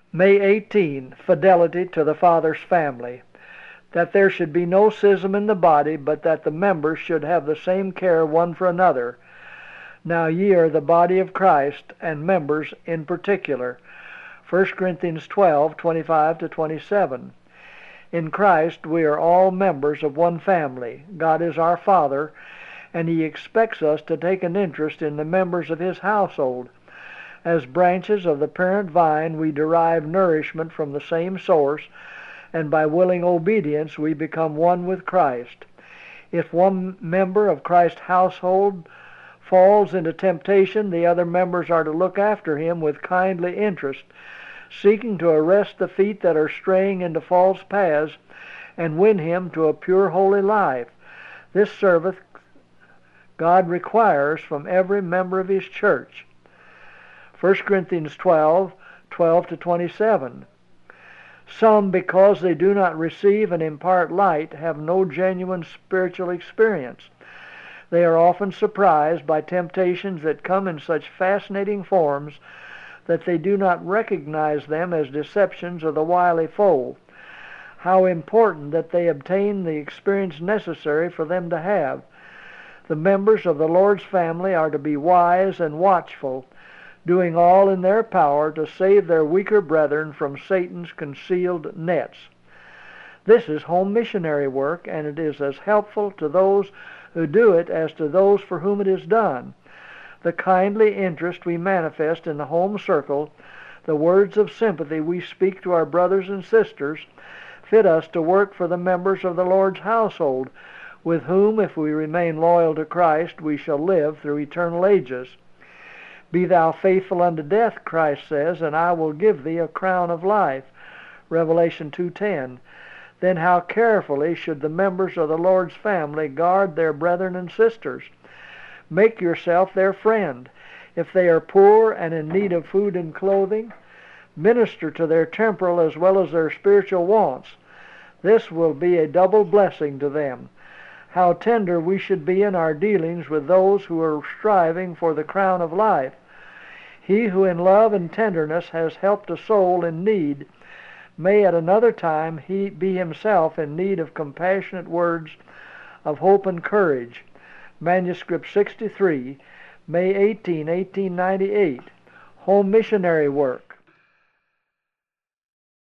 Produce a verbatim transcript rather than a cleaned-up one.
May eighteenth, fidelity to the Father's family. That there should be no schism in the body, but that the members should have the same care one for another. Now ye are the body of Christ, and members in particular. First Corinthians twelve, twenty-five to twenty-seven. In Christ we are all members of one family. God is our Father, and He expects us to take an interest in the members of His household. As branches of the parent vine, we derive nourishment from the same source, and by willing obedience we become one with Christ. If one member of Christ's household falls into temptation, the other members are to look after him with kindly interest, seeking to arrest the feet that are straying into false paths and win him to a pure, holy life. This service God requires from every member of His church. First Corinthians twelve, twelve to twenty-seven. Some, because they do not receive and impart light, have no genuine spiritual experience. They are often surprised by temptations that come in such fascinating forms that they do not recognize them as deceptions of the wily foe. How important that they obtain the experience necessary for them to have. The members of the Lord's family are to be wise and watchful, doing all in their power to save their weaker brethren from Satan's concealed nets. This is home missionary work, and it is as helpful to those who do it as to those for whom it is done. The kindly interest we manifest in the home circle, the words of sympathy we speak to our brothers and sisters, fit us to work for the members of the Lord's household, with whom, if we remain loyal to Christ, we shall live through eternal ages. Be thou faithful unto death, Christ says, and I will give thee a crown of life. Revelation two ten. Then how carefully should the members of the Lord's family guard their brethren and sisters. Make yourself their friend. If they are poor and in need of food and clothing, minister to their temporal as well as their spiritual wants. This will be a double blessing to them. How tender we should be in our dealings with those who are striving for the crown of life. He who in love and tenderness has helped a soul in need may at another time he be himself in need of compassionate words of hope and courage. Manuscript sixty-three, May eighteenth, eighteen ninety-eight. Home missionary work.